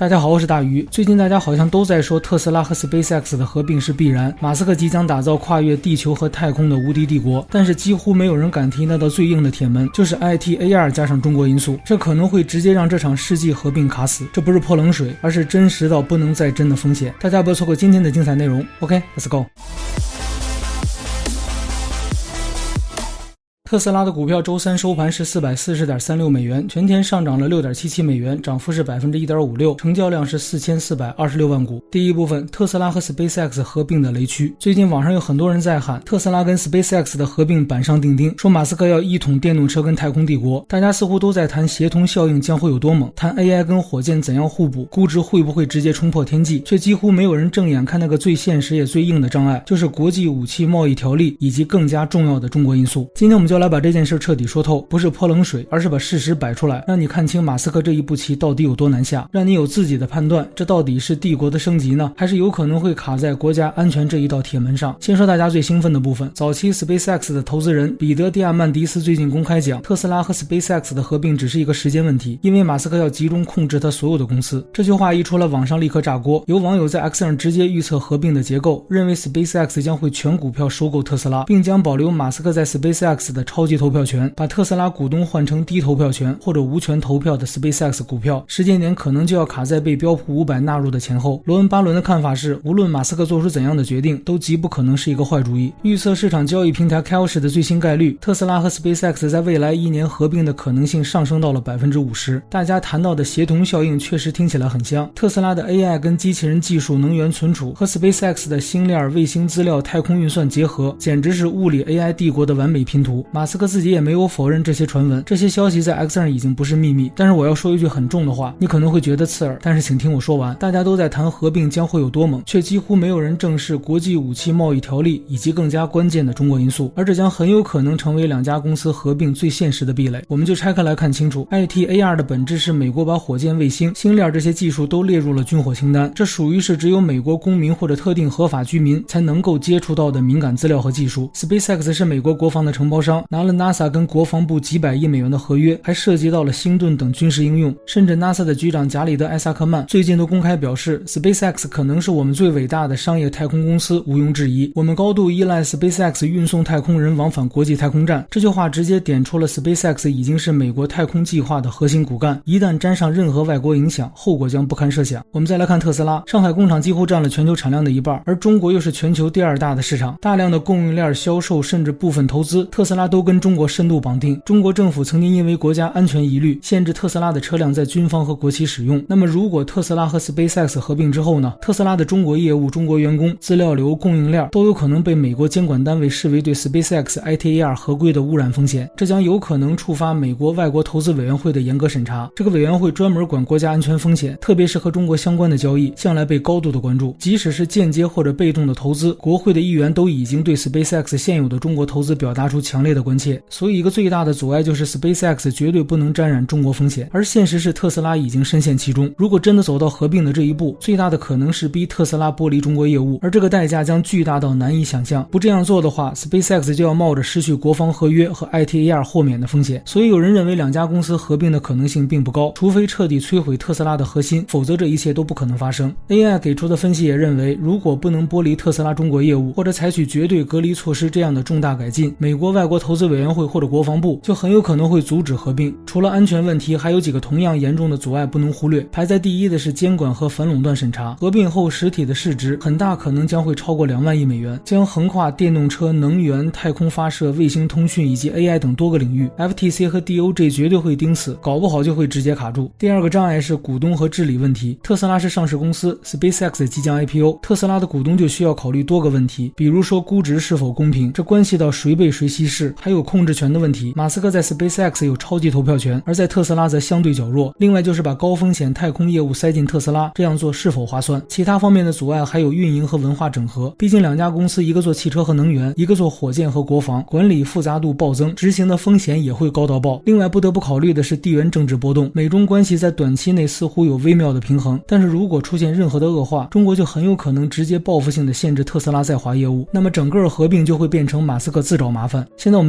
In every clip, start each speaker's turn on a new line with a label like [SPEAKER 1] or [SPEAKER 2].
[SPEAKER 1] 大家好，我是大鱼。最近大家好像都在说特斯拉和 SpaceX 的合并是必然，马斯克即将打造跨越地球和太空的无敌帝国，但是几乎没有人敢提那道最硬的铁门，就是 ITAR 加上中国因素，这可能会直接让这场世纪合并卡死。这不是泼冷水，而是真实到不能再真的风险。大家不要错过今天的精彩内容。 OK，Let's go。特斯拉的股票周三收盘是 440.36 美元，全天上涨了 6.77 美元，涨幅是 1.56%， 成交量是4426万股。第一部分，特斯拉和 SpaceX 合并的雷区。最近网上有很多人在喊特斯拉跟 SpaceX 的合并板上钉钉，说马斯克要一统电动车跟太空帝国，大家似乎都在谈协同效应将会有多猛，谈 AI 跟火箭怎样互补，估值会不会直接冲破天际，却几乎没有人正眼看那个最现实也最硬的障碍，就是国际武器贸易条例以及更加重要的中国因素。今天我们就来把这件事彻底说透，不是泼冷水，而是把事实摆出来，让你看清马斯克这一步棋到底有多难下，让你有自己的判断，这到底是帝国的升级呢，还是有可能会卡在国家安全这一道铁门上。先说大家最兴奋的部分，早期 SpaceX 的投资人彼得·蒂亚曼迪斯最近公开讲，特斯拉和 SpaceX 的合并只是一个时间问题，因为马斯克要集中控制他所有的公司。这句话一出了，网上立刻炸锅，有网友在 X 上直接预测合并的结构，认为 SpaceX 将会全股票收购特斯拉，并将保留马斯克在 SpaceX 的超级投票权，把特斯拉股东换成低投票权或者无权投票的 SpaceX 股票，时间点可能就要卡在被标普500纳入的前后。罗恩·巴伦的看法是，无论马斯克做出怎样的决定，都极不可能是一个坏主意。预测市场交易平台 Calsh 的最新概率，特斯拉和 SpaceX 在未来1年合并的可能性上升到了 50%。 大家谈到的协同效应确实听起来很像，特斯拉的 AI 跟机器人技术能源存储和 SpaceX 的星链卫星资料太空运算结合，简直是物理 AI 帝国的完美拼图。马斯克自己也没有否认这些传闻，这些消息在 X 上已经不是秘密。但是我要说一句很重的话，你可能会觉得刺耳，但是请听我说完。大家都在谈合并将会有多猛，却几乎没有人正视国际武器贸易条例以及更加关键的中国因素，而这将很有可能成为两家公司合并最现实的壁垒。我们就拆开来看清楚， ITAR 的本质是美国把火箭、卫星、星链这些技术都列入了军火清单，这属于是只有美国公民或者特定合法居民才能够接触到的敏感资料和技术。 SpaceX 是美国国防的承包商，拿了 NASA 跟国防部几百亿美元的合约，还涉及到了星盾等军事应用，甚至 NASA 的局长贾里德·艾萨克曼最近都公开表示， SpaceX 可能是我们最伟大的商业太空公司，毋庸置疑，我们高度依赖 SpaceX 运送太空人往返国际太空站。这句话直接点出了 SpaceX 已经是美国太空计划的核心骨干，一旦沾上任何外国影响，后果将不堪设想。我们再来看特斯拉，上海工厂几乎占了全球产量的一半，而中国又是全球第2大的市场，大量的供应链、销售甚至部分投资，特斯拉都跟中国深度绑定。中国政府曾经因为国家安全疑虑，限制特斯拉的车辆在军方和国企使用。那么如果特斯拉和 SpaceX 合并之后呢？特斯拉的中国业务、中国员工、资料流、供应链都有可能被美国监管单位视为对 SpaceX ITAR 合规的污染风险，这将有可能触发美国外国投资委员会的严格审查。这个委员会专门管国家安全风险，特别是和中国相关的交易，向来被高度的关注。即使是间接或者被动的投资，国会的议员都已经对 SpaceX 现有的中国投资表达出强烈的关切。所以一个最大的阻碍就是 SpaceX 绝对不能沾染中国风险，而现实是特斯拉已经深陷其中。如果真的走到合并的这一步，最大的可能是逼特斯拉剥离中国业务，而这个代价将巨大到难以想象。不这样做的话， SpaceX 就要冒着失去国防合约和 ITAR 豁免的风险。所以有人认为两家公司合并的可能性并不高，除非彻底摧毁特斯拉的核心，否则这一切都不可能发生。 AI 给出的分析也认为，如果不能剥离特斯拉中国业务，或者采取绝对隔离措施这样的重大改进，美国外国投资委员会或者国防部就很有可能会阻止合并。除了安全问题，还有几个同样严重的阻碍不能忽略。排在第一的是监管和反垄断审查。合并后实体的市值很大可能将会超过2万亿美元，将横跨电动车、能源、太空发射、卫星通讯以及 AI 等多个领域。 FTC 和 DOJ 绝对会盯死，搞不好就会直接卡住。第二个障碍是股东和治理问题。特斯拉是上市公司， SpaceX 即将 IPO， 特斯拉的股东就需要考虑多个问题，比如说估值是否公平，这关系到谁被谁稀释，还有控制权的问题。马斯克在 SpaceX 有超级投票权，而在特斯拉则相对较弱。另外就是把高风险太空业务塞进特斯拉，这样做是否划算。其他方面的阻碍还有运营和文化整合，毕竟两家公司一个做汽车和能源，一个做火箭和国防，管理复杂度暴增，执行的风险也会高到爆。另外不得不考虑的是地缘政治波动，美中关系在短期内似乎有微妙的平衡，但是如果出现任何的恶化，中国就很有可能直接报复性的限制特斯拉在华业务，那么整个合并就会变成马斯克自找麻烦。现在我们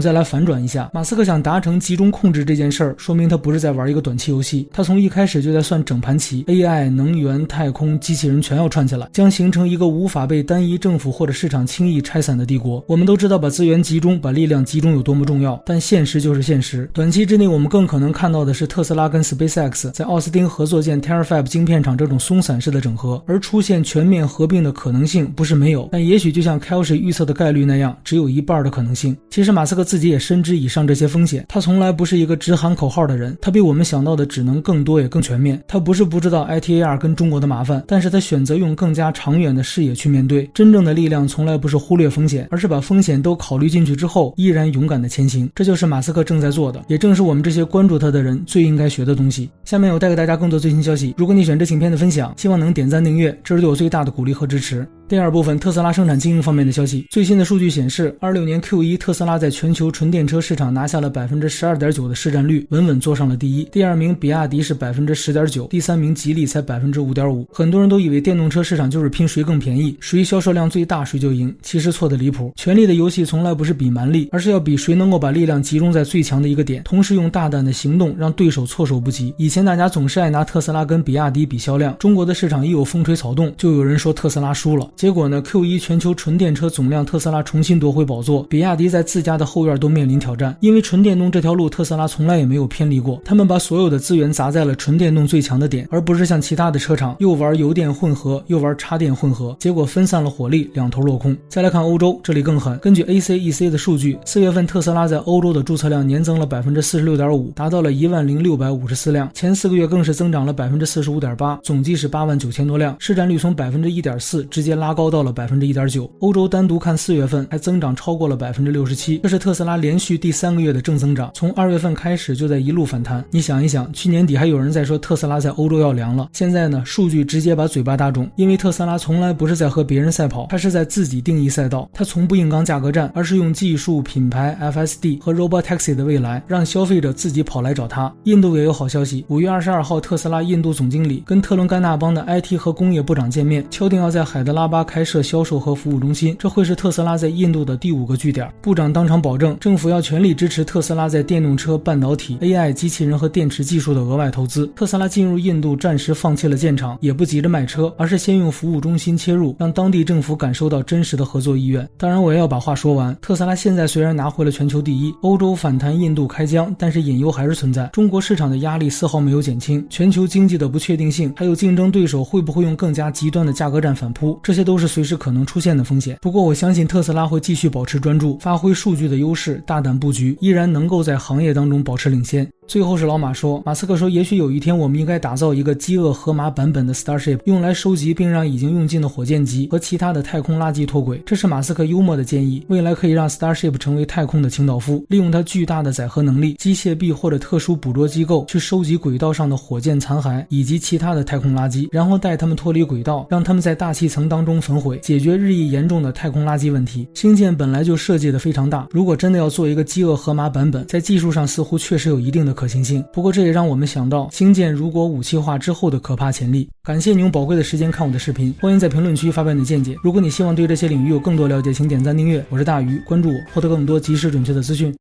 [SPEAKER 1] 再来反转一下，马斯克想达成集中控制这件事儿，说明他不是在玩一个短期游戏，他从一开始就在算整盘棋， AI、能源、太空、机器人全要串起来，将形成一个无法被单一政府或者市场轻易拆散的帝国。我们都知道把资源集中，把力量集中有多么重要，但现实就是现实。短期之内我们更可能看到的是特斯拉跟 SpaceX 在奥斯汀合作建 Terafab 晶片厂这种松散式的整合，而出现全面合并的可能性不是没有，但也许就像 Kelsey 预测的概率那样，只有一半的可能性。其实马斯克自己也深知以上这些风险，他从来不是一个只喊口号的人，他比我们想到的只能更多也更全面。他不是不知道 ITAR 跟中国的麻烦，但是他选择用更加长远的视野去面对。真正的力量从来不是忽略风险，而是把风险都考虑进去之后依然勇敢的前行。这就是马斯克正在做的，也正是我们这些关注他的人最应该学的东西。下面我带给大家更多最新消息，如果你喜欢这影片的分享，希望能点赞订阅，这是对我最大的鼓励和支持。第二部分，特斯拉生产经营方面的消息。最新的数据显示，26年 Q1 特斯拉在全球纯电车市场拿下了 12.9% 的市占率，稳稳坐上了第一。第二名比亚迪是 10.9%， 第三名吉利才 5.5%。很多人都以为电动车市场就是拼谁更便宜，谁销售量最大谁就赢，其实错得离谱。权力的游戏从来不是比蛮力，而是要比谁能够把力量集中在最强的一个点，同时用大胆的行动让对手措手不及。以前大家总是爱拿特斯拉跟比亚迪比销量，中国的市场一有风吹草动，就有人说特斯拉输了。结果呢 Q1 全球纯电车总量特斯拉重新夺回宝座，比亚迪在自家的后院都面临挑战。因为纯电动这条路特斯拉从来也没有偏离过，他们把所有的资源砸在了纯电动最强的点，而不是像其他的车厂又玩油电混合又玩插电混合，结果分散了火力，两头落空。再来看欧洲，这里更狠。根据 ACEC 的数据，4月份特斯拉在欧洲的注册量年增了 46.5%， 达到了10654辆，前4个月更是增长了 45.8%， 总计是89000多辆，市占率从 1.4% 直接拉高到了 1.9%。 欧洲单独看4月份还增长超过了 67%， 这是特斯拉连续第3个月的正增长，从2月份开始就在一路反弹。你想一想，去年底还有人在说特斯拉在欧洲要凉了，现在呢数据直接把嘴巴打肿。因为特斯拉从来不是在和别人赛跑，它是在自己定义赛道，它从不硬刚价格战，而是用技术、品牌、FSD 和 Robotaxi 的未来让消费者自己跑来找它。印度也有好消息，5月22号特斯拉印度总经理跟特伦甘纳邦的 IT 和工业部长见面，敲定要在海德拉巴开设销售和服务中心，这会是特斯拉在印度的第5个据点。部长当场保证，政府要全力支持特斯拉在电动车、半导体、AI、机器人和电池技术的额外投资。特斯拉进入印度暂时放弃了建厂，也不急着卖车，而是先用服务中心切入，让当地政府感受到真实的合作意愿。当然我也要把话说完，特斯拉现在虽然拿回了全球第一，欧洲反弹，印度开疆，但是隐忧还是存在。中国市场的压力丝毫没有减轻，全球经济的不确定性，还有竞争对手会不会用更加极端的价格战反扑，这些都是随时可能出现的风险。不过我相信特斯拉会继续保持专注，发挥数据的优势，大胆布局，依然能够在行业当中保持领先。最后是老马说，马斯克说也许有一天我们应该打造一个饥饿河马版本的 Starship， 用来收集并让已经用尽的火箭级和其他的太空垃圾脱轨。这是马斯克幽默的建议，未来可以让 Starship 成为太空的清道夫，利用它巨大的载荷能力，机械臂或者特殊捕捉机构去收集轨道上的火箭残骸以及其他的太空垃圾，然后带它们脱离轨道，让它们在大气层当中焚毁，解决日益严重的太空垃圾问题。星舰本来就设计的非常大，如果真的要做一个饥饿河马版本，在技术上似乎确实有一定的可行性。不过这也让我们想到星舰如果武器化之后的可怕潜力。感谢你用宝贵的时间看我的视频，欢迎在评论区发表你的见解。如果你希望对这些领域有更多了解，请点赞订阅。我是大鱼，关注我，获得更多及时准确的资讯。